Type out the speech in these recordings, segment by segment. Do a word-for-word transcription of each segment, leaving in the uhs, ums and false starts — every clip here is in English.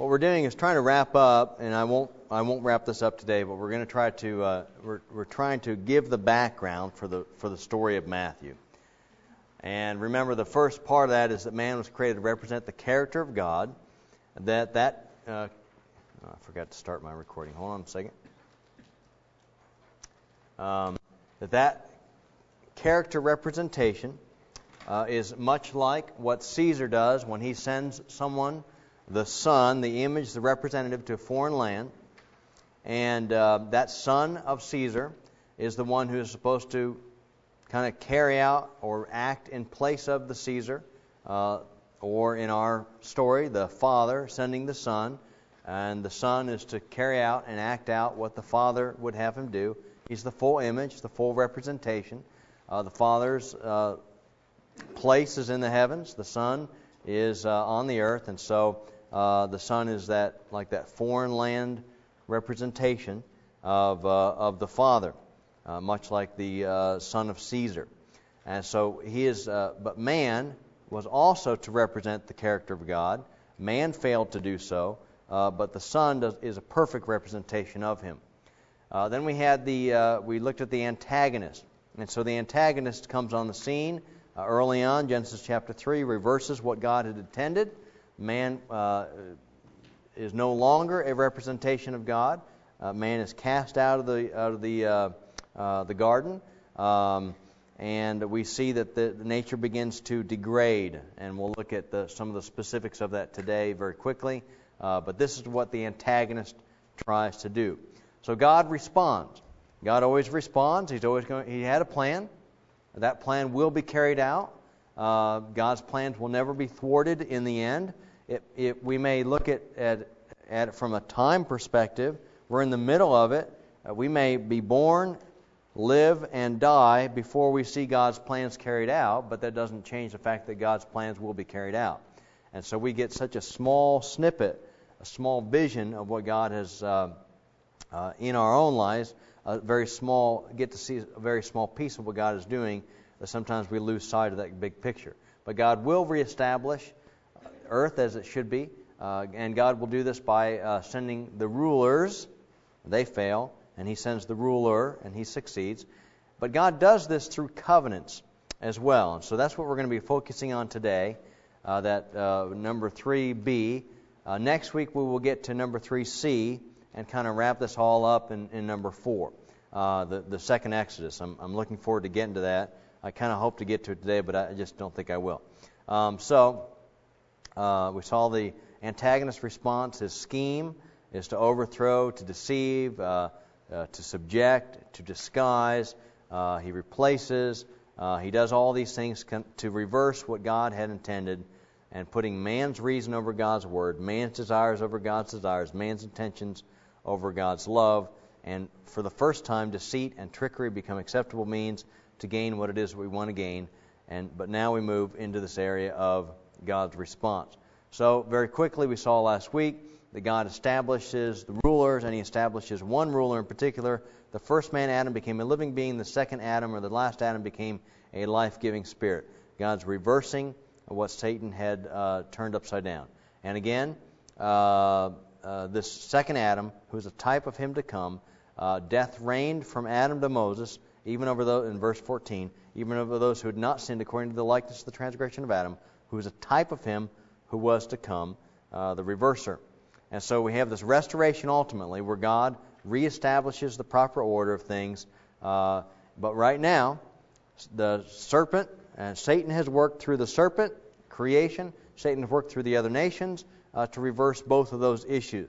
what we're doing is trying to wrap up, and I won't I won't wrap this up today, but we're going to try to uh, we're we're trying to give the background for the for the story of Matthew. And remember, the first part of that is that man was created to represent the character of God. That that uh, oh, I forgot to start my recording. Hold on a second. Um, that that character representation uh, is much like what Caesar does when he sends someone, the son, the image, the representative, to a foreign land. And uh, that son of Caesar is the one who is supposed to kind of carry out or act in place of the Caesar, uh, or in our story, the father sending the son, and the son is to carry out and act out what the father would have him do. He's the full image, the full representation. Uh, the father's uh, place is in the heavens, the son is uh, on the earth, and so uh, the son is that like that foreign land representation of uh, of the father. Uh, much like the uh, son of Caesar. And so he is, uh, but man was also to represent the character of God. Man failed to do so, uh, but the son does, is a perfect representation of him. Uh, then we had the, uh, we looked at the antagonist. And so the antagonist comes on the scene uh, early on. Genesis chapter three reverses what God had intended. Man uh, is no longer a representation of God. Uh, man is cast out of the, out of the, uh, Uh, the garden, um, and we see that the, the nature begins to degrade, and we'll look at the, some of the specifics of that today very quickly, uh, but this is what the antagonist tries to do. So God responds. God always responds. He's always going. He had a plan. That plan will be carried out. Uh, God's plans will never be thwarted in the end. It, it, we may look at, at, at it from a time perspective. We're in the middle of it. Uh, we may be born, live and die before we see God's plans carried out, but that doesn't change the fact that God's plans will be carried out. And so we get such a small snippet, a small vision of what God has uh, uh, in our own lives, a very small, get to see a very small piece of what God is doing, that sometimes we lose sight of that big picture. But God will reestablish earth as it should be, uh, and God will do this by uh, sending the rulers. They fail. And he sends the ruler, and he succeeds. But God does this through covenants as well. And so that's what we're going to be focusing on today, uh, that uh, number three B. Uh, next week we will get to number three C and kind of wrap this all up in, in number four, uh, the, the second Exodus. I'm, I'm looking forward to getting to that. I kind of hope to get to it today, but I just don't think I will. Um, so uh, we saw the antagonist response. His scheme is to overthrow, to deceive, uh, Uh, to subject, to disguise, uh, he replaces, uh, he does all these things con- to reverse what God had intended, and putting man's reason over God's word, man's desires over God's desires, man's intentions over God's love, and for the first time, deceit and trickery become acceptable means to gain what it is we want to gain. And but now we move into this area of God's response. So very quickly, we saw last week that God establishes the rulers, and he establishes one ruler in particular. The first man, Adam, became a living being. The second Adam, or the last Adam, became a life-giving spirit. God's reversing what Satan had uh, turned upside down. And again, uh, uh, this second Adam, who is a type of him to come, uh, death reigned from Adam to Moses, even over those, in verse fourteen, even over those who had not sinned according to the likeness of the transgression of Adam, who is a type of him who was to come, uh, the reverser. And so we have this restoration ultimately where God reestablishes the proper order of things. Uh, but right now, the serpent, and Satan has worked through the serpent, creation. Satan has worked through the other nations uh, to reverse both of those issues.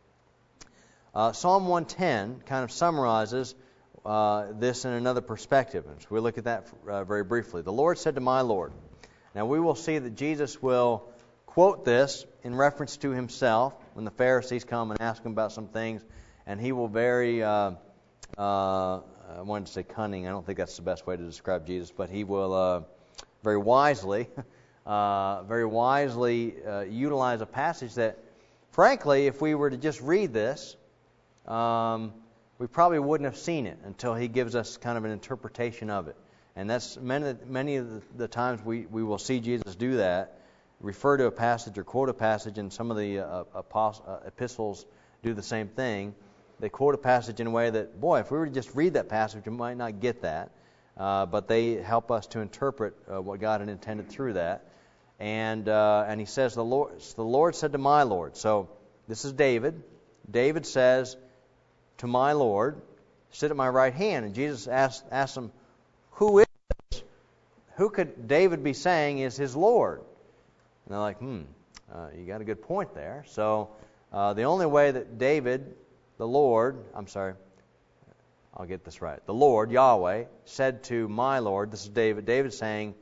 Uh, Psalm one ten kind of summarizes uh, this in another perspective. And so we look at that uh, very briefly. The Lord said to my Lord. Now we will see that Jesus will quote this in reference to himself when the Pharisees come and ask him about some things, and he will very, uh, uh, I wanted to say cunning, I don't think that's the best way to describe Jesus, but he will uh, very wisely, uh, very wisely uh, utilize a passage that, frankly, if we were to just read this, um, we probably wouldn't have seen it until he gives us kind of an interpretation of it. And that's many, many of the, the times we, we will see Jesus do that. refer to a passage or quote a passage, and some of the uh, apost- uh, epistles do the same thing. They quote a passage in a way that, boy, if we were to just read that passage, we might not get that. Uh, but they help us to interpret uh, what God had intended through that. And uh, and he says, the Lord, the Lord said to my Lord. So this is David. David says to my Lord, sit at my right hand. And Jesus asked, asked him, who is this? Who could David be saying is his Lord? And they're like, hmm, uh, you got a good point there. So uh, the only way that David, the Lord, I'm sorry, I'll get this right. The Lord, Yahweh, said to my Lord, this is David, David saying,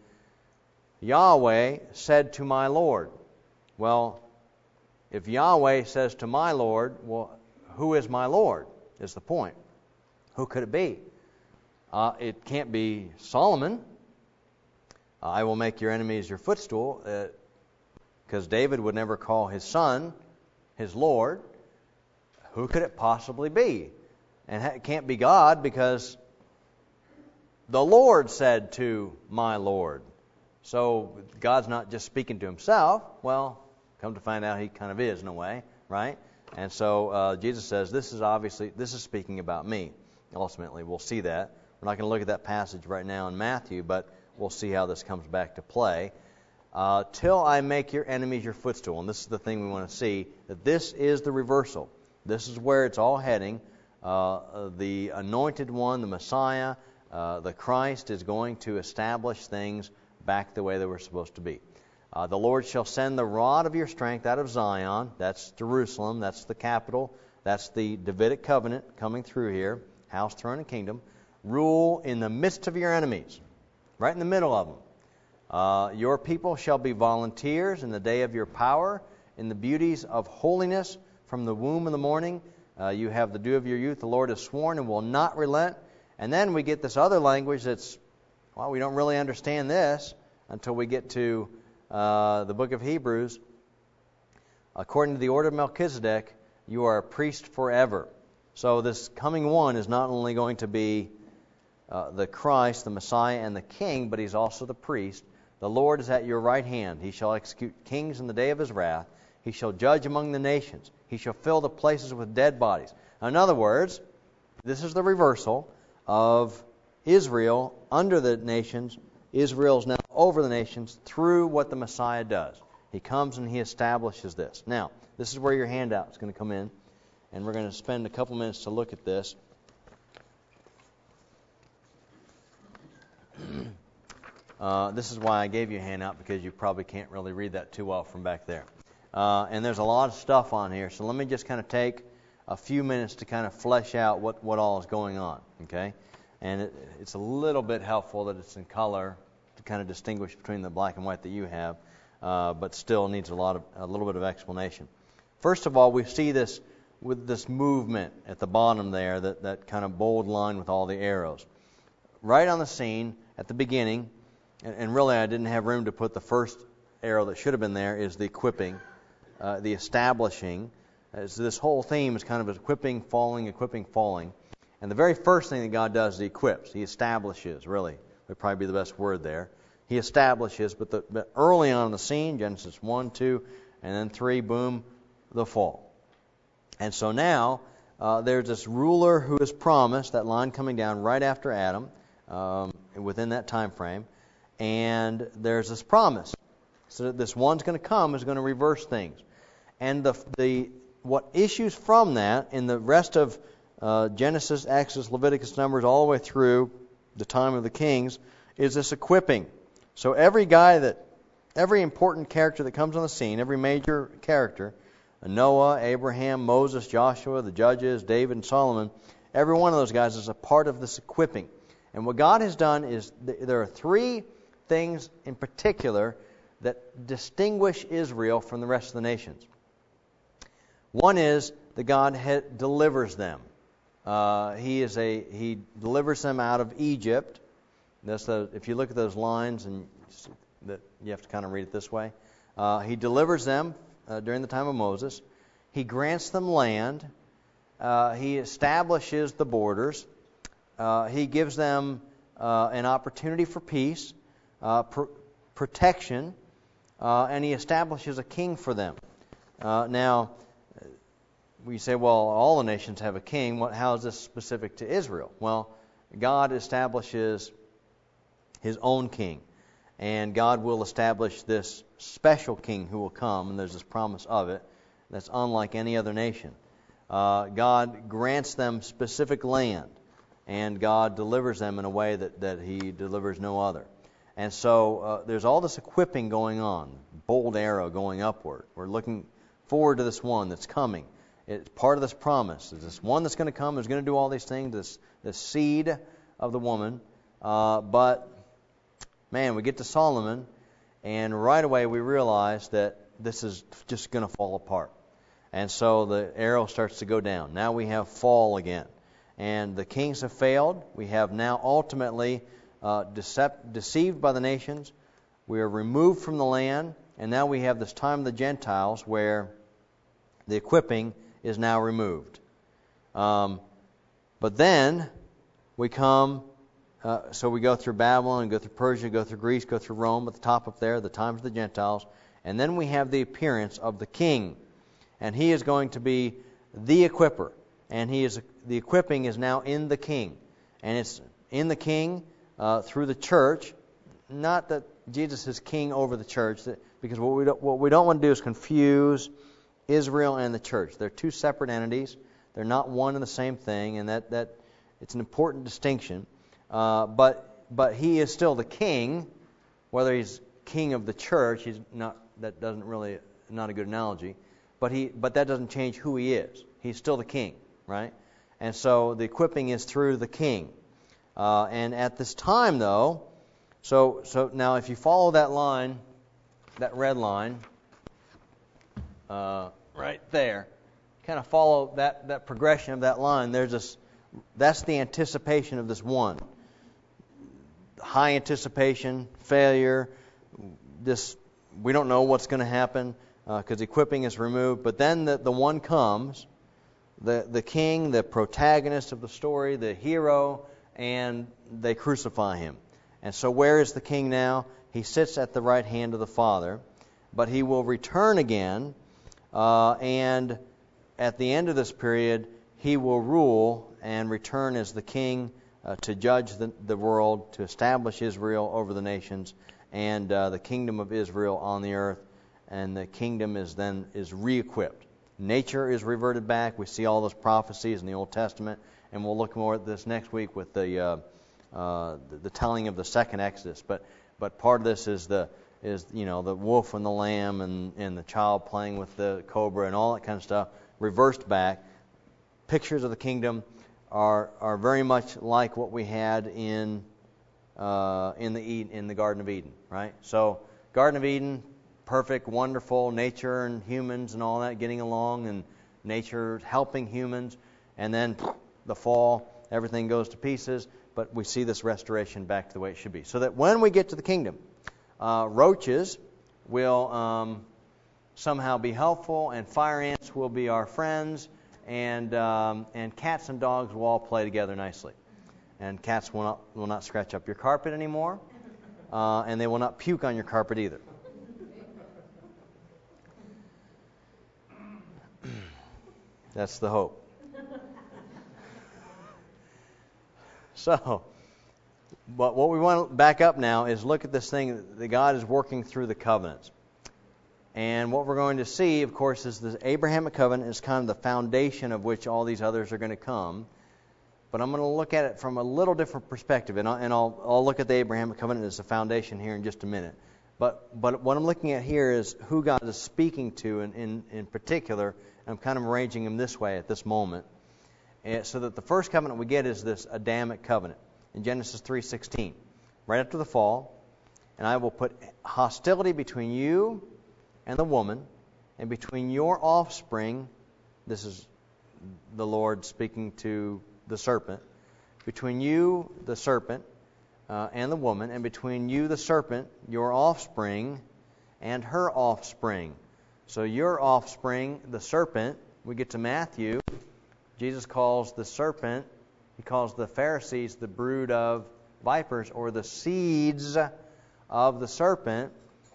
Yahweh said to my Lord. Well, if Yahweh says to my Lord, well, who is my Lord is the point. Who could it be? Uh, it can't be Solomon. Uh, I will make your enemies your footstool, because uh, David would never call his son his Lord. Who could it possibly be? And it can't be God, because the Lord said to my Lord. So God's not just speaking to himself. Well, come to find out, he kind of is in a way, right? And so uh, Jesus says, this is obviously, this is speaking about me. Ultimately, we'll see that. We're not going to look at that passage right now in Matthew, but we'll see how this comes back to play. Uh, Till I make your enemies your footstool. And this is the thing we want to see, that this is the reversal. This is where it's all heading. Uh, the anointed one, the Messiah, uh, the Christ, is going to establish things back the way they were supposed to be. Uh, the Lord shall send the rod of your strength out of Zion. That's Jerusalem. That's the capital. That's the Davidic covenant coming through here. House, throne, and kingdom. Rule in the midst of your enemies. Right in the middle of them. Uh, your people shall be volunteers in the day of your power, in the beauties of holiness. From the womb of the morning, uh, you have the dew of your youth. The Lord has sworn and will not relent. And then we get this other language that's, well, we don't really understand this until we get to uh, the book of Hebrews. According to the order of Melchizedek, you are a priest forever. So this coming one is not only going to be uh, the Christ, the Messiah, and the King, but he's also the priest. The Lord is at your right hand. He shall execute kings in the day of his wrath. He shall judge among the nations. He shall fill the places with dead bodies. In other words, this is the reversal of Israel under the nations. Israel is now over the nations through what the Messiah does. He comes and he establishes this. Now, this is where your handout is going to come in, and we're going to spend a couple minutes to look at this. Uh, this is why I gave you a handout, because you probably can't really read that too well from back there. Uh, and there's a lot of stuff on here, so let me just kind of take a few minutes to kind of flesh out what, what all is going on, okay? And it, it's a little bit helpful that it's in color to kind of distinguish between the black and white that you have, uh, but still needs a lot of a little bit of explanation. First of all, we see this with this movement at the bottom there, that, that kind of bold line with all the arrows. Right on the scene, at the beginning, and, and really I didn't have room to put the first arrow that should have been there, is the equipping, uh, the establishing. As this whole theme is kind of equipping, falling, equipping, falling. And the very first thing that God does is He equips. He establishes, really. Would probably be the best word there. He establishes, but, the, but early on in the scene, Genesis one, two, and then three, boom, the fall. And so now, uh, there's this ruler who is promised, that line coming down right after Adam, um, within that time frame. And there's this promise. So that this one's going to come, is going to reverse things. And the the what issues from that in the rest of uh, Genesis, Exodus, Leviticus, Numbers, all the way through the time of the kings, is this equipping. So every guy that, every important character that comes on the scene, every major character, Noah, Abraham, Moses, Joshua, the judges, David, and Solomon, every one of those guys is a part of this equipping. And what God has done is, th- there are three things in particular that distinguish Israel from the rest of the nations. One is that God ha- delivers them. Uh, he is a He delivers them out of Egypt. That's the, if you look at those lines, and that you have to kind of read it this way. Uh, he delivers them uh, during the time of Moses. He grants them land. Uh, he establishes the borders. Uh, he gives them uh, an opportunity for peace, uh, pr- protection. uh, and He establishes a king for them. Uh, now, we say, well, all the nations have a king. What, how is this specific to Israel? Well, God establishes His own king, and God will establish this special king who will come, and there's this promise of it that's unlike any other nation. Uh, God grants them specific land, and God delivers them in a way that, that He delivers no other. And so uh, there's all this equipping going on, bold arrow going upward. We're looking forward to this one that's coming. It's part of this promise. There's this one that's going to come, who's going to do all these things, this, this seed of the woman. Uh, but, man, we get to Solomon, and right away we realize that this is just going to fall apart. And so the arrow starts to go down. Now we have fall again. And the kings have failed. We have now ultimately uh, decept- deceived by the nations. We are removed from the land. And now we have this time of the Gentiles where the equipping is now removed. Um, but then we come, uh, so we go through Babylon, go through Persia, go through Greece, go through Rome at the top up there, the times of the Gentiles. And then we have the appearance of the king. And he is going to be the equipper. And he is the equipping is now in the king. And it's in the king uh, through the church. Not that Jesus is king over the church, that, because what we don't, what we don't want to do is confuse Israel and the church. They're two separate entities. They're not one and the same thing, and that, that it's an important distinction. Uh, but but he is still the king, whether he's king of the church. He's not. That doesn't really not a good analogy. But he but that doesn't change who he is. He's still the king, right? And so the equipping is through the king. Uh, and at this time, though, so so now if you follow that line, that red line. Uh, right there, kind of follow that, that progression of that line. There's this, that's the anticipation of this one. High anticipation, failure. This we don't know what's going to happen because uh, equipping is removed. But then the, the one comes, the the king, the protagonist of the story, the hero, and they crucify him. And so where is the king now? He sits at the right hand of the Father, but he will return again. Uh, and at the end of this period, he will rule and return as the king uh, to judge the, the world, to establish Israel over the nations, and uh, the kingdom of Israel on the earth. And the kingdom is then is re-equipped. Nature is reverted back. We see all those prophecies in the Old Testament, and we'll look more at this next week with the uh, uh, the, the telling of the second Exodus. But but part of this is the is, you know, the wolf and the lamb and, and the child playing with the cobra and all that kind of stuff, reversed back. Pictures of the kingdom are are very much like what we had in uh, in the Eden, in the Garden of Eden, right? So, Garden of Eden, perfect, wonderful, nature and humans and all that getting along, and nature helping humans, and then the fall, everything goes to pieces, but we see this restoration back to the way it should be. So that when we get to the kingdom, Uh, roaches will um, somehow be helpful, and fire ants will be our friends, and um, and cats and dogs will all play together nicely. And cats will not will not scratch up your carpet anymore, uh, and they will not puke on your carpet either. That's the hope. So. But what we want to back up now is look at this thing that God is working through the covenants. And what we're going to see, of course, is the Abrahamic covenant is kind of the foundation of which all these others are going to come. But I'm going to look at it from a little different perspective, and I'll, and I'll, I'll look at the Abrahamic covenant as the foundation here in just a minute. But but what I'm looking at here is who God is speaking to in, in, in particular. I'm kind of arranging them this way at this moment. And so that the first covenant we get is this Adamic covenant. In Genesis three sixteen, right after the fall, and I will put hostility between you and the woman, and between your offspring, this is the Lord speaking to the serpent, between you, the serpent, uh, and the woman, and between you, the serpent, your offspring, and her offspring. So your offspring, the serpent, we get to Matthew, Jesus calls the serpent, he calls the Pharisees the brood of vipers, or the seeds of the serpent.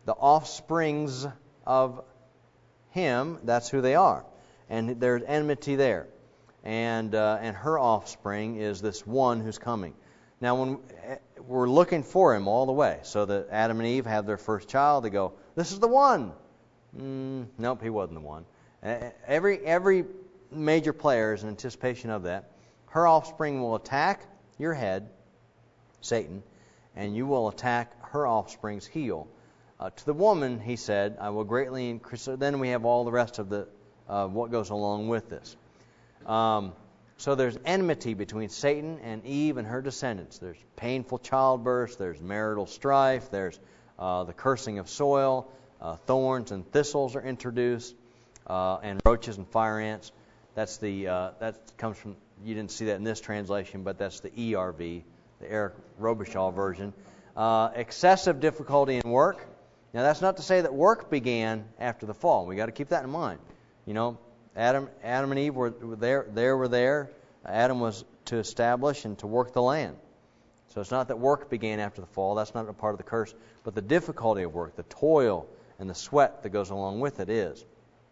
the offsprings of him, that's who they are. And there's enmity there. And uh, and her offspring is this one who's coming. Now, when we're looking for him all the way, so that Adam and Eve have their first child, they go, this is the one. Mm, nope, he wasn't the one. Every every major player is in anticipation of that. Her offspring will attack your head, Satan, and you will attack her offspring's heel. Uh, to the woman, he said, I will greatly increase. So then we have all the rest of the uh, what goes along with this. Um, so there's enmity between Satan and Eve and her descendants. There's painful childbirth. There's marital strife. There's uh, the cursing of soil. Uh, thorns and thistles are introduced, uh, and roaches and fire ants. That's the uh, that comes from. You didn't see that in this translation, but that's the E R V, the Eric Robichaud version. Uh, excessive difficulty in work. Now, that's not to say that work began after the fall. We got to keep that in mind. You know, Adam, Adam and Eve were, were there. They were there. Adam was to establish and to work the land. So it's not that work began after the fall. That's not a part of the curse. But the difficulty of work, the toil and the sweat that goes along with it is.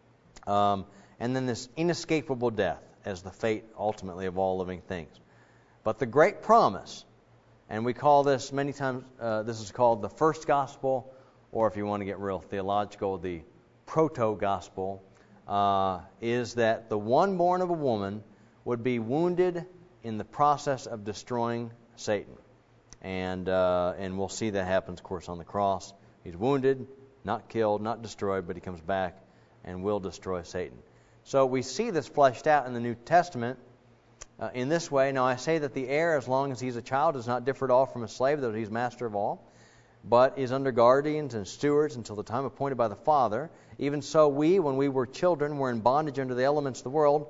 Um, and then this inescapable death as the fate ultimately of all living things. But the great promise, and we call this many times, uh, this is called the first gospel, or if you want to get real theological, the proto-gospel, uh, is that the one born of a woman would be wounded in the process of destroying Satan. And uh, and we'll see that happens, of course, on the cross. He's wounded, not killed, not destroyed, but he comes back and will destroy Satan. So we see this fleshed out in the New Testament uh, in this way. Now, I say that the heir, as long as he's a child, does not differ at all from a slave, though he's master of all, but is under guardians and stewards until the time appointed by the Father. Even so, we, when we were children, were in bondage under the elements of the world.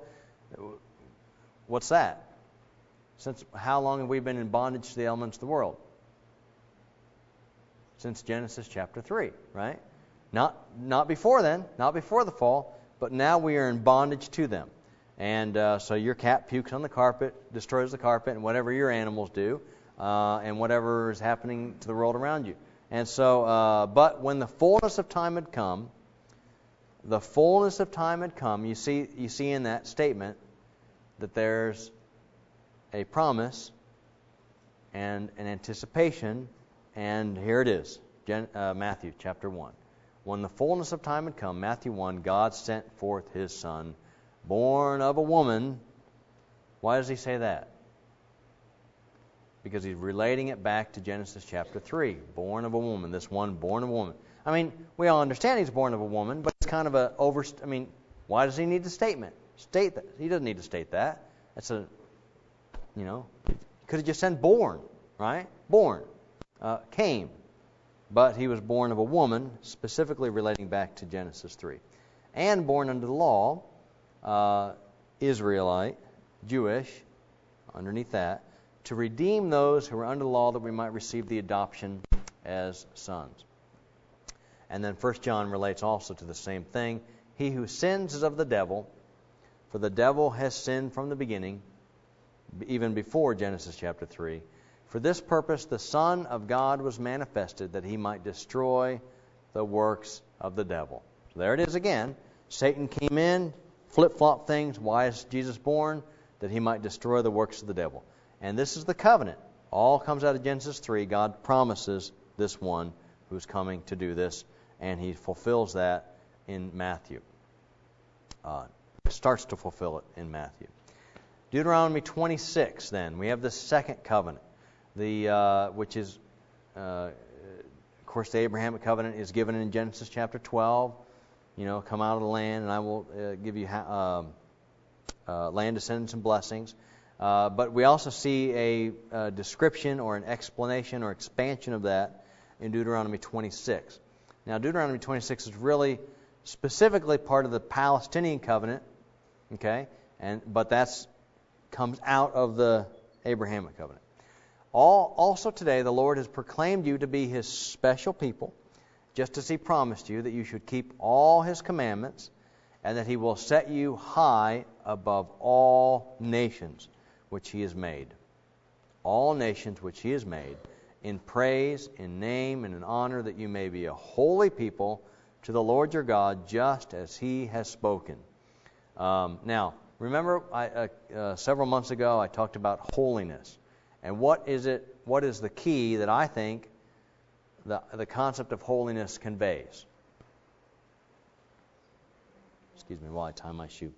What's that? Since how long have we been in bondage to the elements of the world? Since Genesis chapter three, right? Not not before then, not before the fall, but now we are in bondage to them. And uh, so your cat pukes on the carpet, destroys the carpet, and whatever your animals do, uh, and whatever is happening to the world around you. And so, uh, but when the fullness of time had come, the fullness of time had come, you see, you see in that statement that there's a promise and an anticipation, and here it is, Gen, uh, Matthew chapter one. When the fullness of time had come, Matthew one, God sent forth His Son, born of a woman. Why does He say that? Because He's relating it back to Genesis chapter three, born of a woman, this one born of a woman. I mean, we all understand He's born of a woman, but it's kind of a over. I mean, why does He need the statement? State that. He doesn't need to state that. That's a, you know, could have just said born, right? Born, uh, came. But He was born of a woman, specifically relating back to Genesis three. And born under the law, uh, Israelite, Jewish, underneath that, to redeem those who are under the law, that we might receive the adoption as sons. And then First John relates also to the same thing. He who sins is of the devil, for the devil has sinned from the beginning, even before Genesis chapter three. For this purpose the Son of God was manifested, that He might destroy the works of the devil. So there it is again. Satan came in, flip-flop things. Why is Jesus born? That He might destroy the works of the devil. And this is the covenant. All comes out of Genesis three. God promises this one who's coming to do this, and He fulfills that in Matthew. Uh, starts to fulfill it in Matthew. Deuteronomy twenty-six, then. We have the second covenant. The uh, which is, uh, of course, the Abrahamic covenant is given in Genesis chapter twelve. You know, come out of the land, and I will uh, give you ha- uh, uh, land descendants and blessings. Uh, but we also see a, a description or an explanation or expansion of that in Deuteronomy twenty-six. Now, Deuteronomy twenty-six is really specifically part of the Palestinian covenant, okay, and but that's comes out of the Abrahamic covenant. All, also today, the Lord has proclaimed you to be His special people, just as He promised you that you should keep all His commandments, and that He will set you high above all nations which He has made. All nations which He has made, in praise, in name, and in honor, that you may be a holy people to the Lord your God, just as He has spoken. Um, now, remember, I, uh, uh, several months ago I talked about holiness, and what is it? What is the key that I think the the concept of holiness conveys? Excuse me while I tie my shoe.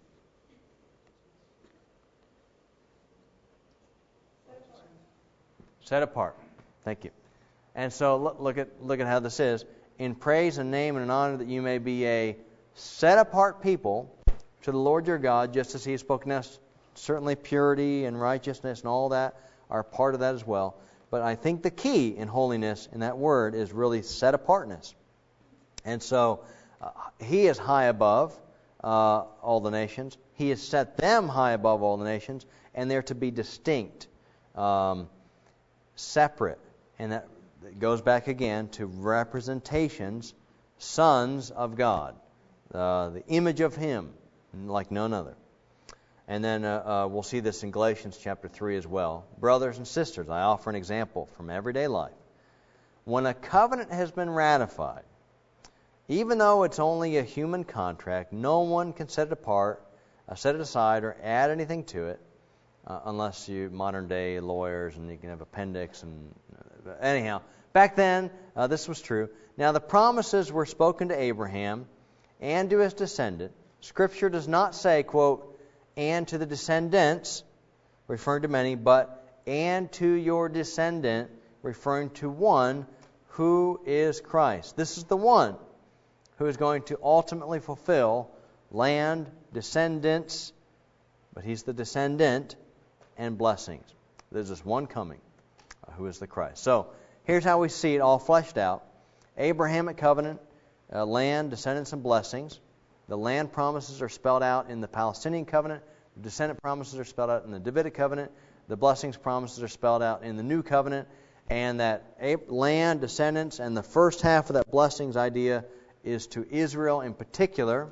Set apart. Thank you. And so look, look at look at how this is. In praise and name and in honor, that you may be a set apart people to the Lord your God, just as He has spoken us. Certainly purity and righteousness and all that are part of that as well. But I think the key in holiness in that word is really set apartness. And so uh, He is high above uh, all the nations. He has set them high above all the nations, and they're to be distinct, um, separate. And that goes back again to representations, sons of God, uh, the image of Him, like none other. And then uh, uh, we'll see this in Galatians chapter three as well. Brothers and sisters, I offer an example from everyday life. When a covenant has been ratified, even though it's only a human contract, no one can set it apart, uh, set it aside, or add anything to it, uh, unless you modern day lawyers and you can have appendix. And uh, anyhow, back then uh, this was true. Now the promises were spoken to Abraham and to his descendant. Scripture does not say, quote, and to the descendants, referring to many, but and to your descendant, referring to one who is Christ. This is the one who is going to ultimately fulfill land, descendants, but He's the descendant, and blessings. There's just one coming, uh, who is the Christ. So here's how we see it all fleshed out. Abrahamic covenant, uh, land, descendants, and blessings. The land promises are spelled out in the Palestinian covenant. The descendant promises are spelled out in the Davidic covenant. The blessings promises are spelled out in the new covenant. And that land, descendants, and the first half of that blessings idea is to Israel in particular.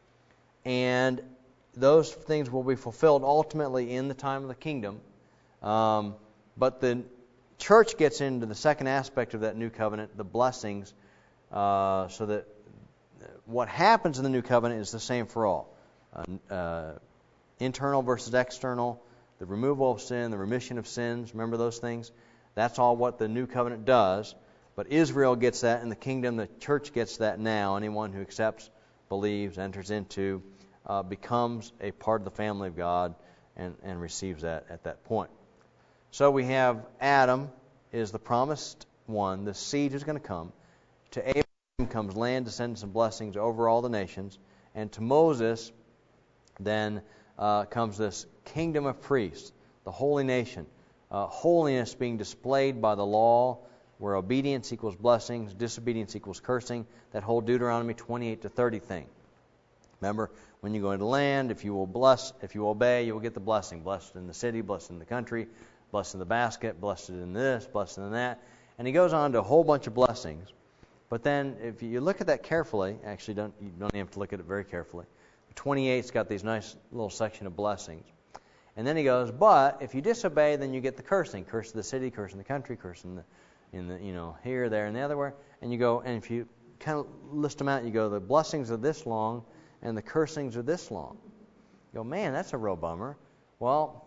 And those things will be fulfilled ultimately in the time of the kingdom. Um, but the church gets into the second aspect of that new covenant, the blessings, uh, so that what happens in the new covenant is the same for all. Uh, uh, internal versus external, the removal of sin, the remission of sins. Remember those things? That's all what the new covenant does. But Israel gets that in the kingdom. The church gets that now. Anyone who accepts, believes, enters into, uh, becomes a part of the family of God and, and receives that at that point. So we have Adam is the promised one, the seed who's going to come. To Abraham comes land, descendants, and blessings over all the nations. And to Moses then uh, comes this kingdom of priests, the holy nation. Uh, holiness being displayed by the law, where obedience equals blessings, disobedience equals cursing. That whole Deuteronomy twenty-eight to thirty thing. Remember, when you go into land, if you will bless, if you obey, you will get the blessing. Blessed in the city, blessed in the country, blessed in the basket, blessed in this, blessed in that. And he goes on to a whole bunch of blessings. But then, if you look at that carefully, actually, don't you don't even have to look at it very carefully. twenty-eight's got these nice little section of blessings. And then he goes, but if you disobey, then you get the cursing. Curse the city, curse in the country, curse in the, in the, you know, here, there, and the other where. And you go, and if you kind of list them out, you go, the blessings are this long, and the cursings are this long. You go, man, that's a real bummer. Well,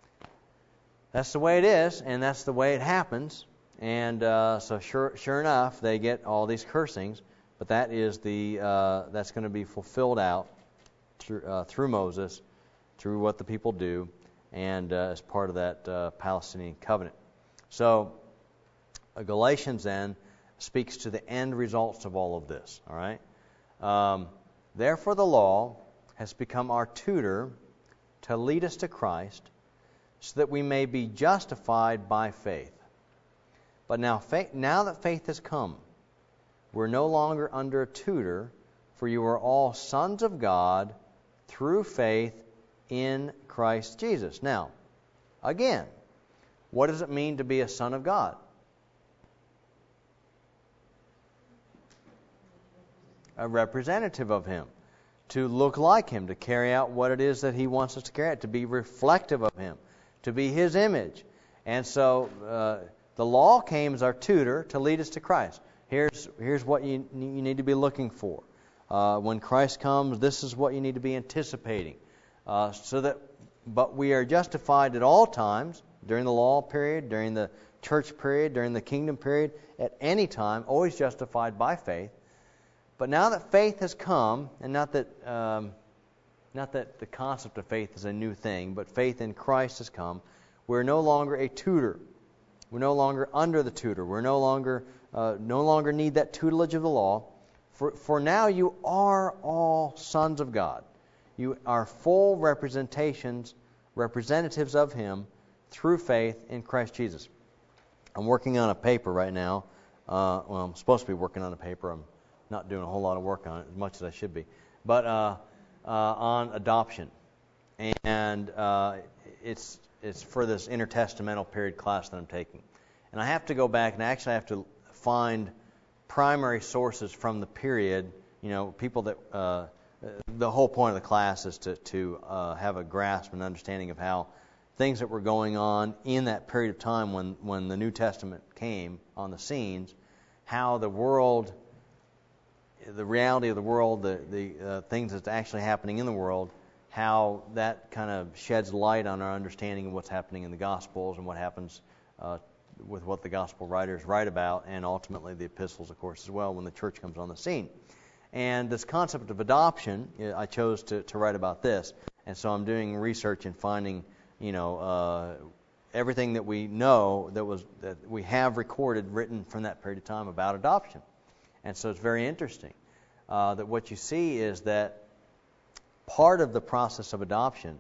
that's the way it is, and that's the way it happens. And uh, so sure, sure enough, they get all these cursings, but that is the uh, that's going to be fulfilled out through, uh, through Moses, through what the people do, and uh, as part of that uh, Palestinian covenant. So uh, Galatians then speaks to the end results of all of this. All right. Um, Therefore, the law has become our tutor to lead us to Christ, so that we may be justified by faith. But now, faith, now that faith has come, we're no longer under a tutor, for you are all sons of God through faith in Christ Jesus. Now, again, what does it mean to be a son of God? A representative of Him, to look like Him, to carry out what it is that He wants us to carry out, to be reflective of Him, to be His image. And so, uh, the law came as our tutor to lead us to Christ. Here's here's what you you need to be looking for. Uh, when Christ comes, this is what you need to be anticipating. Uh, so that, but we are justified at all times, during the law period, during the church period, during the kingdom period, at any time, always justified by faith. But now that faith has come, and not that um, not that the concept of faith is a new thing, but faith in Christ has come, we're no longer a tutor. We're no longer under the tutor. We're no longer uh, no longer need that tutelage of the law. For for now you are all sons of God. You are full representations, representatives of Him through faith in Christ Jesus. I'm working on a paper right now. Uh, well, I'm supposed to be working on a paper. I'm not doing a whole lot of work on it, as much as I should be. But uh, uh, on adoption. And uh, it's it's for this intertestamental period class that I'm taking. And I have to go back and actually have to find primary sources from the period, you know, people that, uh, the whole point of the class is to, to uh, have a grasp and understanding of how things that were going on in that period of time when, when the New Testament came on the scenes, how the world, the reality of the world, the, the uh, things that's actually happening in the world, how that kind of sheds light on our understanding of what's happening in the Gospels and what happens uh, with what the Gospel writers write about, and ultimately the epistles, of course, as well, when the church comes on the scene. And this concept of adoption, I chose to, to write about this. And so I'm doing research and finding, you know, uh, everything that we know that was that we have recorded, written from that period of time about adoption. And so it's very interesting uh, that what you see is that part of the process of adoption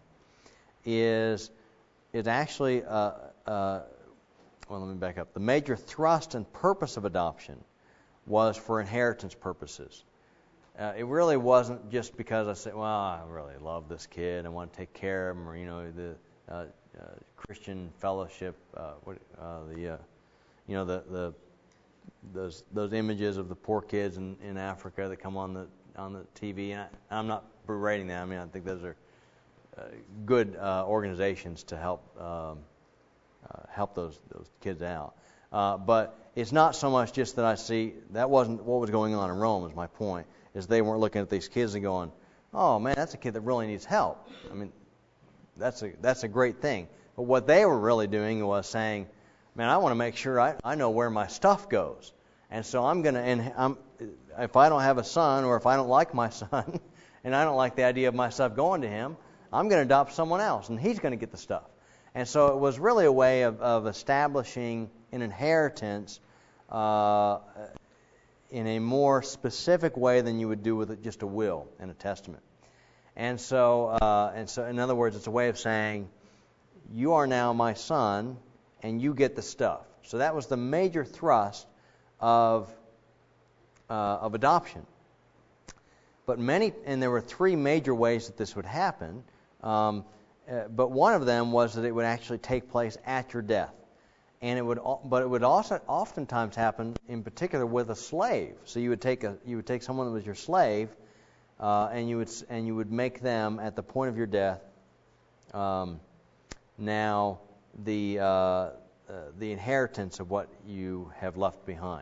is is actually, uh, uh, well, let me back up. The major thrust and purpose of adoption was for inheritance purposes. Uh, it really wasn't just because I said, well, I really love this kid, I want to take care of him, or, you know, the uh, uh, Christian fellowship, uh, what, uh, the, uh, you know, the the those those images of the poor kids in, in Africa that come on the on the T V. And I, I'm not berating them. I mean, I think those are uh, good uh, organizations to help um, uh, help those those kids out. Uh, but it's not so much just that I see, that wasn't what was going on in Rome, is my point, is they weren't looking at these kids and going, oh man, that's a kid that really needs help. I mean, that's a that's a great thing. But what they were really doing was saying, man, I want to make sure I, I know where my stuff goes. And so I'm going to, and I'm, if I don't have a son, or if I don't like my son, and I don't like the idea of my stuff going to him, I'm going to adopt someone else, and he's going to get the stuff. And so it was really a way of, of establishing an inheritance uh, in a more specific way than you would do with just a will and a testament. And so, uh, and so, in other words, it's a way of saying, you are now my son, and you get the stuff. So that was the major thrust of uh, of adoption. But many, and there were three major ways that this would happen. Um, uh, but one of them was that it would actually take place at your death, and it would, but it would also oftentimes happen, in particular, with a slave. So you would take a, you would take someone that was your slave, uh, and you would, and you would make them at the point of your death. Um, now the uh, Uh, the inheritance of what you have left behind.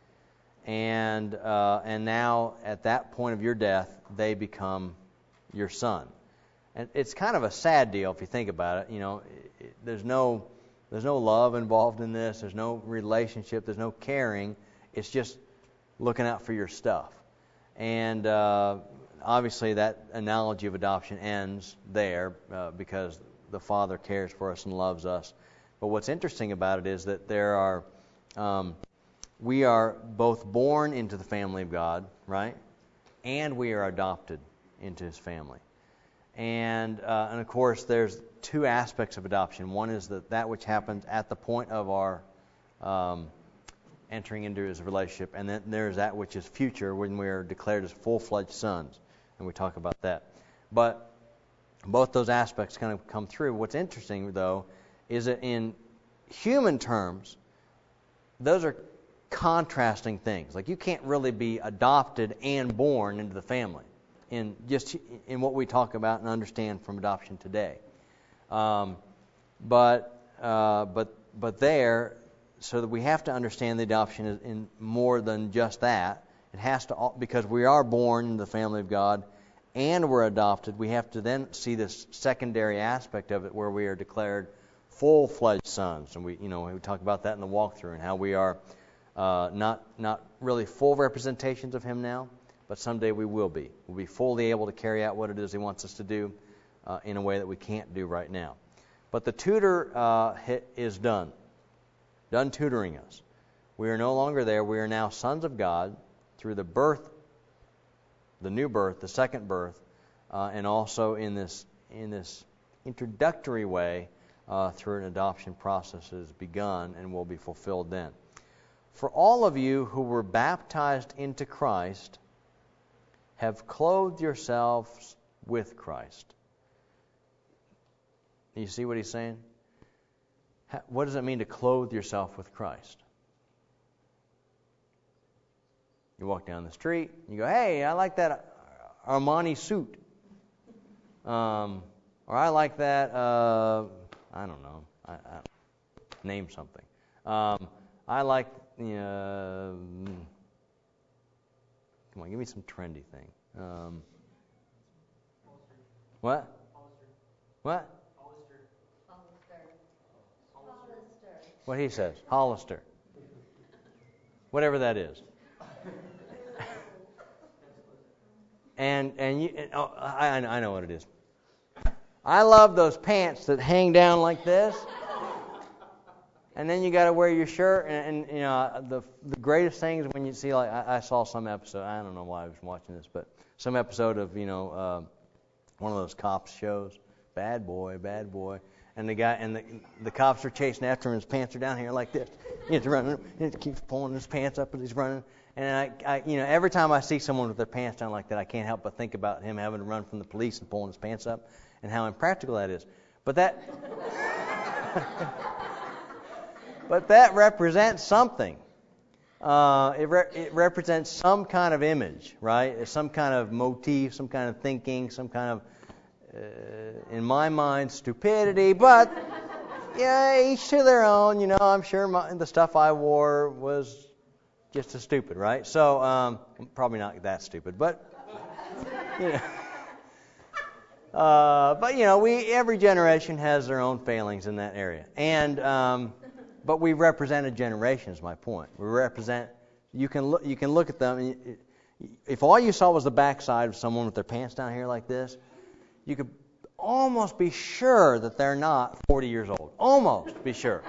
And uh, and now, at that point of your death, they become your son. And it's kind of a sad deal if you think about it. You know, it, it, there's no there's no love involved in this. There's no relationship. There's no caring. It's just looking out for your stuff. And uh, obviously, that analogy of adoption ends there uh, because the Father cares for us and loves us. But what's interesting about it is that there are, um, we are both born into the family of God, right? And we are adopted into His family. And uh, and of course, there's two aspects of adoption. One is that that which happens at the point of our um, entering into His relationship, and then there's that which is future when we are declared as full-fledged sons. And we talk about that. But both those aspects kind of come through. What's interesting, though, is that in human terms, those are contrasting things. Like, you can't really be adopted and born into the family in just in what we talk about and understand from adoption today. Um, but uh, but but there, so that we have to understand the adoption in, in more than just that. It has to, because we are born in the family of God and we're adopted, we have to then see this secondary aspect of it where we are declared full-fledged sons. And we, you know, we talk about that in the walkthrough and how we are uh, not not really full representations of Him now, but someday we will be. We'll be fully able to carry out what it is He wants us to do uh, in a way that we can't do right now. But the tutor uh, is done, done tutoring us. We are no longer there. We are now sons of God through the birth, the new birth, the second birth, uh, and also in this in this introductory way uh, through an adoption process that has begun and will be fulfilled then. For all of you who were baptized into Christ have clothed yourselves with Christ. You see what he's saying? What does it mean to clothe yourself with Christ? You walk down the street, you go, hey, I like that Armani suit. Um, or I like that, uh, I don't know, I, I, name something. Um, I like, uh, come on, give me some trendy thing. Um, what? What? What he says, Hollister. Whatever that is. and and you, oh, I I know what it is. I love those pants that hang down like this, and then you got to wear your shirt. And, and you know the the greatest thing is when you see, like I, I saw some episode. I don't know why I was watching this, but some episode of you know uh, one of those cops shows. Bad boy, bad boy. And the guy and the the cops are chasing after him. His pants are down here like this. He's running. He keeps pulling his pants up as he's running. And I, I, you know, every time I see someone with their pants down like that, I can't help but think about him having to run from the police and pulling his pants up, and how impractical that is. But that, but that represents something. Uh, it, re- it represents some kind of image, right? It's some kind of motif, some kind of thinking, some kind of Uh, in my mind, stupidity, but yeah, each to their own. You know, I'm sure my, the stuff I wore was just as stupid, right? So, um, probably not that stupid, but you know, uh, but you know, we every generation has their own failings in that area, and um, but we represent a generation. Is my point. We represent. You can look. You can look at them. And if all you saw was the backside of someone with their pants down here like this, you could almost be sure that they're not forty years old. Almost be sure.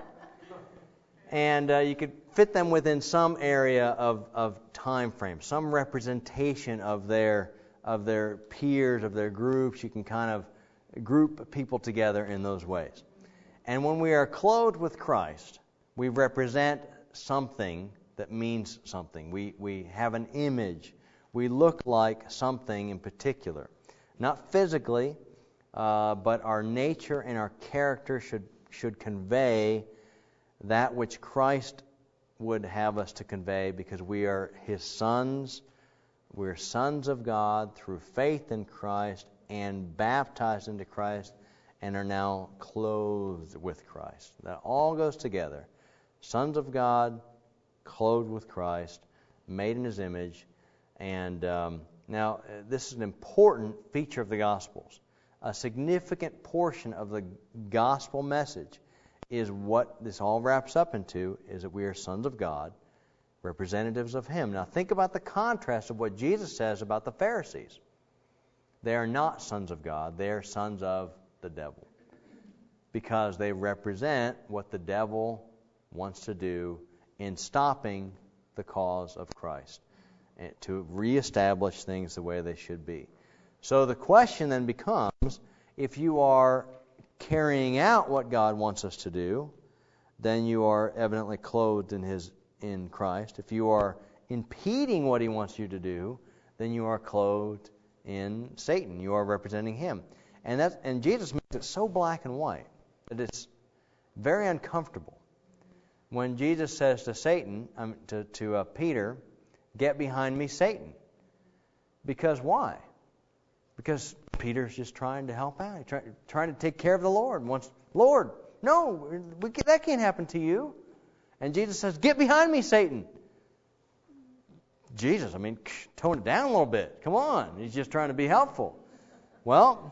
And uh, you could fit them within some area of, of time frame, some representation of their of their peers, of their groups. You can kind of group people together in those ways. And when we are clothed with Christ, we represent something that means something. We we have an image. We look like something in particular. Not physically, uh, but our nature and our character should should convey that which Christ would have us to convey, because we are His sons. We're sons of God through faith in Christ and baptized into Christ and are now clothed with Christ. That all goes together. Sons of God, clothed with Christ, made in His image, and um, Now, this is an important feature of the Gospels. A significant portion of the gospel message is what this all wraps up into, is that we are sons of God, representatives of Him. Now, think about the contrast of what Jesus says about the Pharisees. They are not sons of God. They are sons of the devil, because they represent what the devil wants to do in stopping the cause of Christ, to reestablish things the way they should be. So the question then becomes, if you are carrying out what God wants us to do, then you are evidently clothed in His in Christ. If you are impeding what He wants you to do, then you are clothed in Satan. You are representing him. And that's, and Jesus makes it so black and white that it's very uncomfortable. When Jesus says to Satan, um, to, to uh, Peter, "Get behind me, Satan." Because why? Because Peter's just trying to help out. He's try, trying to take care of the Lord. Wants, Lord, no, we, that can't happen to you. And Jesus says, "Get behind me, Satan." Jesus, I mean, tone it down a little bit. Come on. He's just trying to be helpful. Well,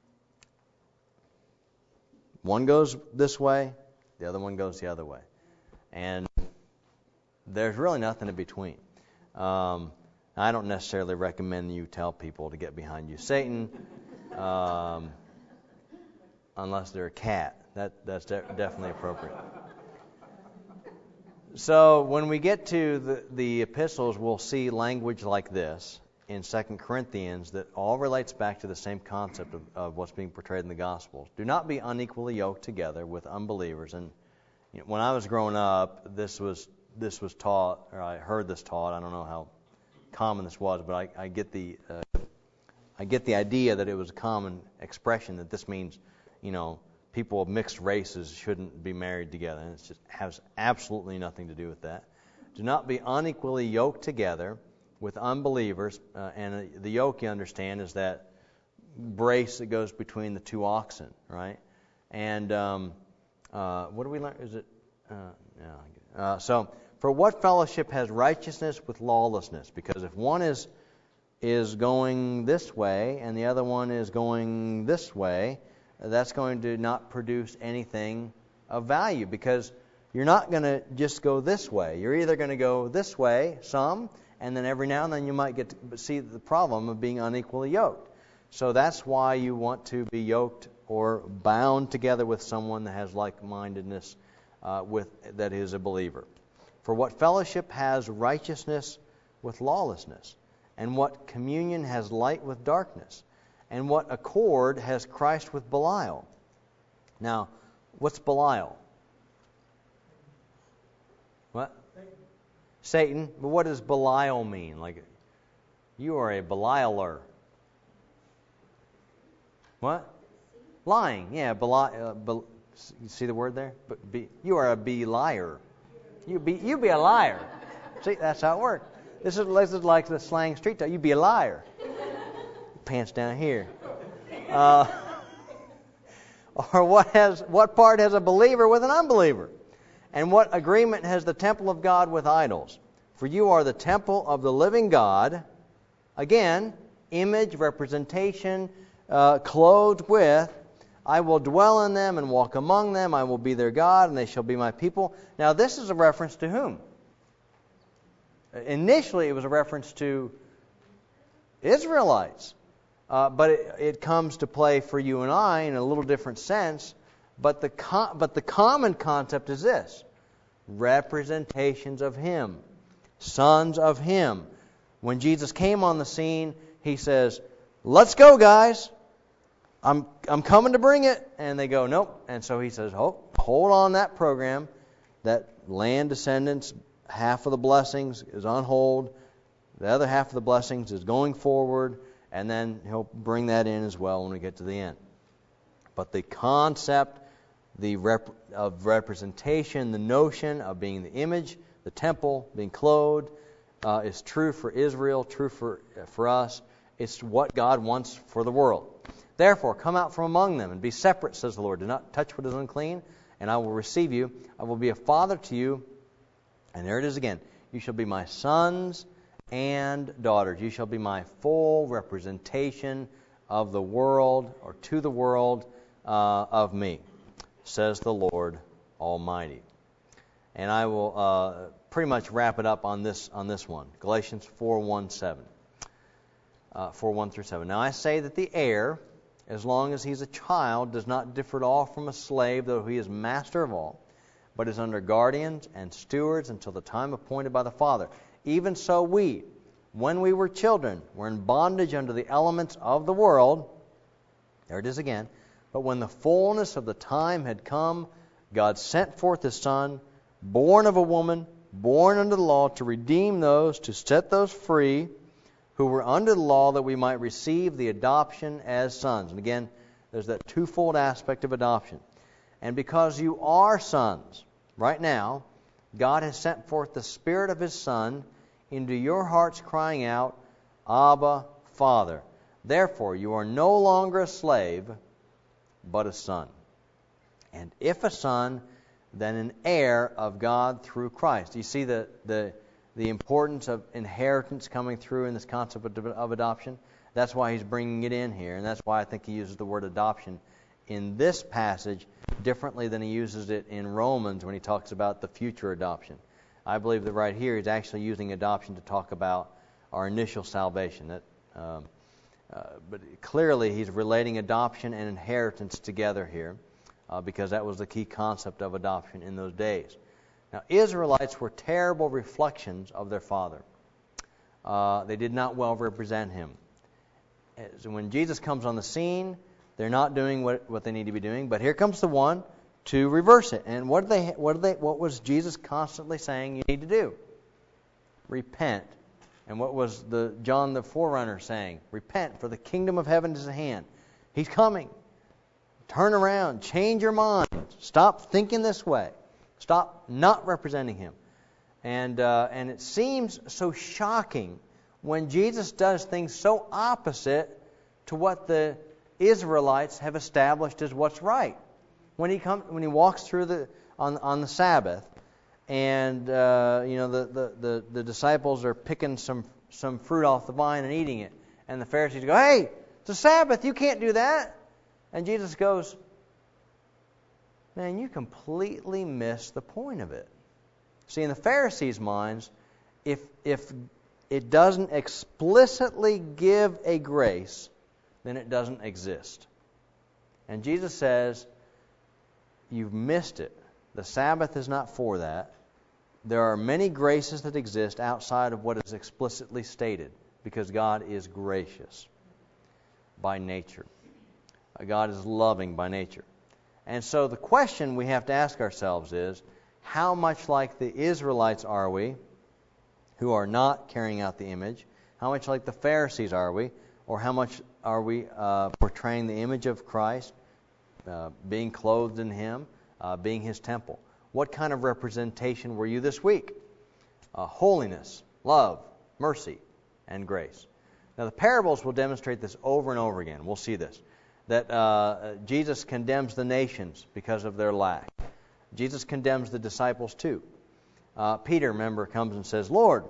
one goes this way, the other one goes the other way. And there's really nothing in between. Um, I don't necessarily recommend you tell people to get behind you, Satan, um, unless they're a cat. That That's de- definitely appropriate. So when we get to the, the epistles, we'll see language like this in Second Corinthians that all relates back to the same concept of, of what's being portrayed in the Gospels. Do not be unequally yoked together with unbelievers. And you know, when I was growing up, this was this was taught, or I heard this taught. I don't know how common this was, but I, I get the uh, I get the idea that it was a common expression that this means, you know, people of mixed races shouldn't be married together. And it just has absolutely nothing to do with that. Do not be unequally yoked together with unbelievers. Uh, and uh, the yoke, you understand, is that brace that goes between the two oxen, right? And um, uh, what do we learn? Is it? Uh, yeah. Uh, so, for what fellowship has righteousness with lawlessness? Because if one is is going this way and the other one is going this way, that's going to not produce anything of value, because you're not going to just go this way. You're either going to go this way some, and then every now and then you might get to see the problem of being unequally yoked. So that's why you want to be yoked or bound together with someone that has like-mindedness uh, with that is a believer. For what fellowship has righteousness with lawlessness? And what communion has light with darkness? And what accord has Christ with Belial? Now, what's Belial? What? Satan. Satan. But what does Belial mean? Like, you are a Belialer. What? Lying. Yeah, Belial. Uh, Bel- you see the word there? But be, you are a be-liar. You be you be a liar. See, that's how it works. This is, this is like the slang street talk. You be a liar. Pants down here. Uh, or what has what part has a believer with an unbeliever? And what agreement has the temple of God with idols? For you are the temple of the living God. Again, image, representation, uh, clothed with. I will dwell in them and walk among them. I will be their God, and they shall be my people. Now, this is a reference to whom? Initially, it was a reference to Israelites. Uh, but it, it comes to play for you and I in a little different sense. But the com- but the common concept is this: representations of Him, sons of Him. When Jesus came on the scene, He says, "Let's go, guys. I'm I'm coming to bring it." And they go, "Nope." And so He says, "Oh, hold on that program. That land descendants, half of the blessings is on hold. The other half of the blessings is going forward." And then He'll bring that in as well when we get to the end. But the concept the rep- of representation, the notion of being the image, the temple, being clothed, uh, is true for Israel, true for, for us. It's what God wants for the world. Therefore, come out from among them and be separate, says the Lord. Do not touch what is unclean, and I will receive you. I will be a father to you. And there it is again. You shall be my sons and daughters. You shall be my full representation of the world, or to the world, uh, of me, says the Lord Almighty. And I will uh, pretty much wrap it up on this on this one. Galatians four one seven. Uh, four one through seven. Now I say that the heir, as long as he's a child, does not differ at all from a slave, though he is master of all, but is under guardians and stewards until the time appointed by the Father. Even so we, when we were children, were in bondage under the elements of the world. There it is again. But when the fullness of the time had come, God sent forth His Son, born of a woman, born under the law, to redeem those, to set those free who were under the law, that we might receive the adoption as sons. And again, there's that twofold aspect of adoption. And because you are sons, right now, God has sent forth the Spirit of His Son into your hearts, crying out, Abba, Father. Therefore, you are no longer a slave, but a son. And if a son, than an heir of God through Christ. You see the the the importance of inheritance coming through in this concept of, of adoption? That's why he's bringing it in here, and that's why I think he uses the word adoption in this passage differently than he uses it in Romans when he talks about the future adoption. I believe that right here he's actually using adoption to talk about our initial salvation. That, um, uh, but clearly he's relating adoption and inheritance together here uh, because that was the key concept of adoption in those days. Now, Israelites were terrible reflections of their father. Uh, they did not well represent him. As when Jesus comes on the scene, they're not doing what, what they need to be doing, but here comes the one to reverse it. And what did they what did they what was Jesus constantly saying you need to do? Repent. And what was the John the forerunner saying? Repent, for the kingdom of heaven is at hand. He's coming. Turn around, change your mind. Stop thinking this way. Stop not representing him. And uh, and it seems so shocking when Jesus does things so opposite to what the Israelites have established as what's right. When he comes, when he walks through the on on the Sabbath, and uh, you know the, the, the, the disciples are picking some some fruit off the vine and eating it, and the Pharisees go, "Hey, it's a Sabbath, you can't do that." And Jesus goes, "Man, you completely missed the point of it." See, in the Pharisees' minds, if if it doesn't explicitly give a grace, then it doesn't exist. And Jesus says, you've missed it. The Sabbath is not for that. There are many graces that exist outside of what is explicitly stated, because God is gracious by nature. God is loving by nature. And so the question we have to ask ourselves is, how much like the Israelites are we, who are not carrying out the image? How much like the Pharisees are we? Or how much are we uh, portraying the image of Christ, uh, being clothed in Him, uh, being His temple? What kind of representation were you this week? Uh, holiness, love, mercy, and grace. Now the parables will demonstrate this over and over again. We'll see this. That uh, Jesus condemns the nations because of their lack. Jesus condemns the disciples too. Uh, Peter, remember, comes and says, Lord,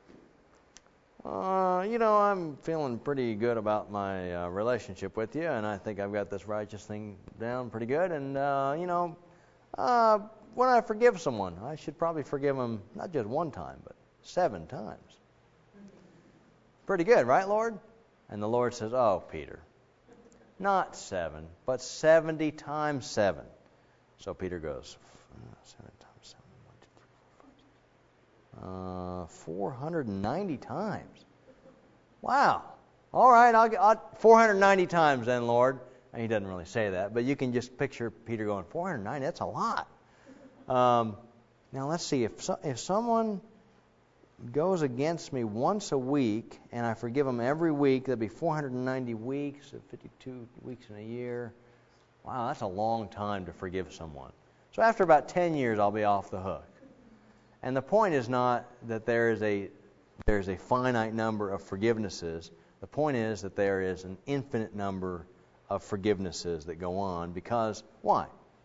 uh, you know, I'm feeling pretty good about my uh, relationship with you, and I think I've got this righteous thing down pretty good. And, uh, you know, uh, when I forgive someone, I should probably forgive them not just one time, but seven times. Pretty good, right, Lord? And the Lord says, oh, Peter, not seven, but seventy times seven. So Peter goes, seven times seven, one, two, three, four, five, six. Uh, four hundred ninety times. Wow. All right, I'll get I'll, four hundred ninety times then, Lord. And he doesn't really say that, but you can just picture Peter going, four hundred ninety, that's a lot. Um, now let's see, if so, if someone goes against me once a week, and I forgive them every week, that'd be four hundred ninety weeks, fifty-two weeks in a year. Wow, that's a long time to forgive someone. So after about ten years, I'll be off the hook. And the point is not that there is a there's a finite number of forgivenesses. The point is that there is an infinite number of forgivenesses that go on. Because, why?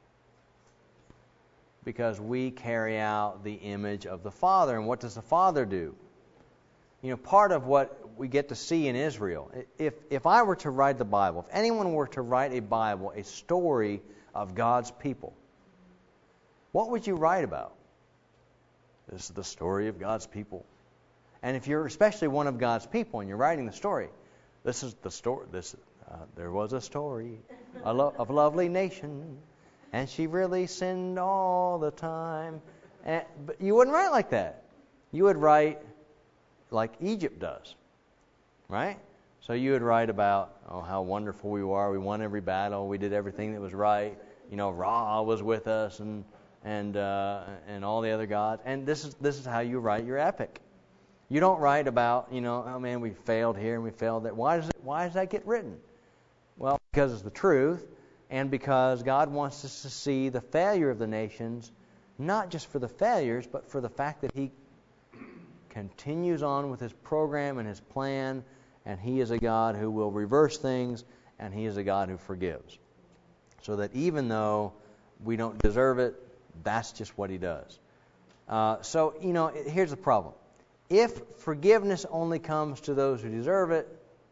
Because we carry out the image of the Father. And what does the Father do? You know, part of what we get to see in Israel, if if I were to write the Bible, if anyone were to write a Bible, a story of God's people, what would you write about? This is the story of God's people. And if you're especially one of God's people and you're writing the story, this is the story. This uh, there was a story a lo- of a lovely nation, and she really sinned all the time. And, but you wouldn't write like that. You would write like Egypt does, right? So you would write about oh how wonderful we were. We won every battle. We did everything that was right. You know, Ra was with us, and and uh, and all the other gods. And this is this is how you write your epic. You don't write about, you know, oh man, we failed here and we failed there. Why does it? Why does that get written? Well, because it's the truth, and because God wants us to see the failure of the nations, not just for the failures, but for the fact that He continues on with His program and His plan, and He is a God who will reverse things, and He is a God who forgives. So that even though we don't deserve it, That's just what He does. Uh, so, you know, here's the problem. If forgiveness only comes to those who deserve it,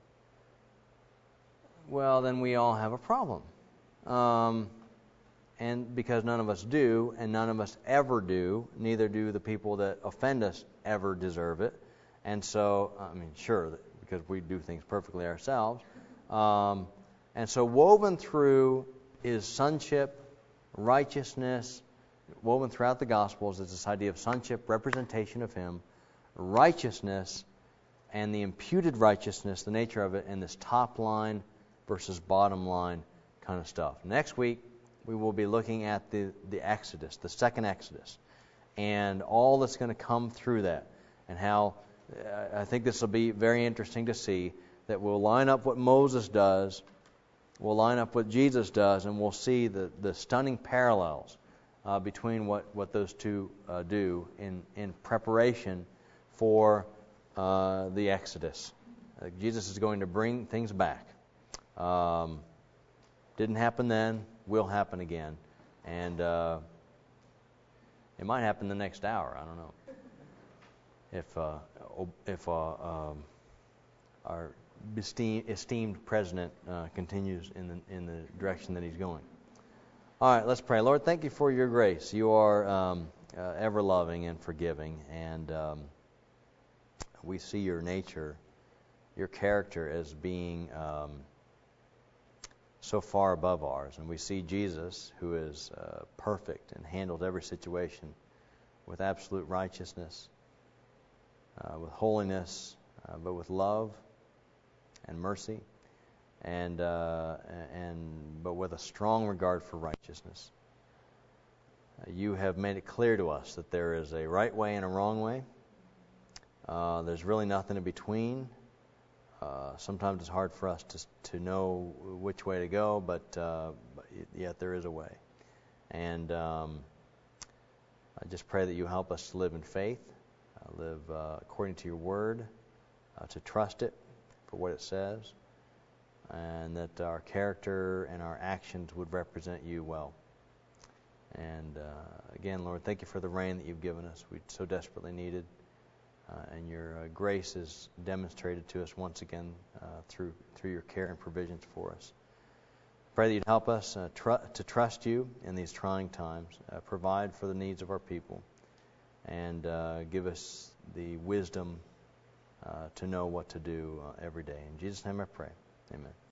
well, then we all have a problem. Um, and because none of us do, and none of us ever do, neither do the people that offend us ever deserve it. And so, I mean, sure, because we do things perfectly ourselves. Um, and so woven through is sonship, righteousness, woven throughout the Gospels is this idea of sonship, representation of Him, righteousness, and the imputed righteousness, the nature of it, and this top line versus bottom line kind of stuff. Next week, we will be looking at the, the Exodus, the second Exodus, and all that's going to come through that, and how uh, I think this will be very interesting to see that we'll line up what Moses does, we'll line up what Jesus does, and we'll see the, the stunning parallels uh, between what, what those two uh, do in, in preparation for uh, the Exodus. Uh, Jesus is going to bring things back. Um, didn't happen then, will happen again. And uh, it might happen the next hour, I don't know. If uh, if uh, um, our esteemed, esteemed president uh, continues in the in the direction that he's going. All right, let's pray. Lord, thank you for your grace. You are um, uh, ever loving and forgiving, and um, we see your nature, your character as being um, so far above ours. And we see Jesus, who is uh, perfect and handles every situation with absolute righteousness, uh, with holiness, uh, but with love and mercy, and uh, and but with a strong regard for righteousness. Uh, you have made it clear to us that there is a right way and a wrong way. Uh, there's really nothing in between. Uh, sometimes it's hard for us to to know which way to go, but, uh, but yet there is a way. And um, I just pray that you help us to live in faith, uh, live uh, according to your word, uh, to trust it for what it says, and that our character and our actions would represent you well. And uh, again, Lord, thank you for the rain that you've given us. We so desperately needed. Uh, and your uh, grace is demonstrated to us once again uh, through through your care and provisions for us. Pray that you'd help us uh, tr- to trust you in these trying times, uh, provide for the needs of our people, and uh, give us the wisdom uh, to know what to do uh, every day. In Jesus' name I pray. Amen.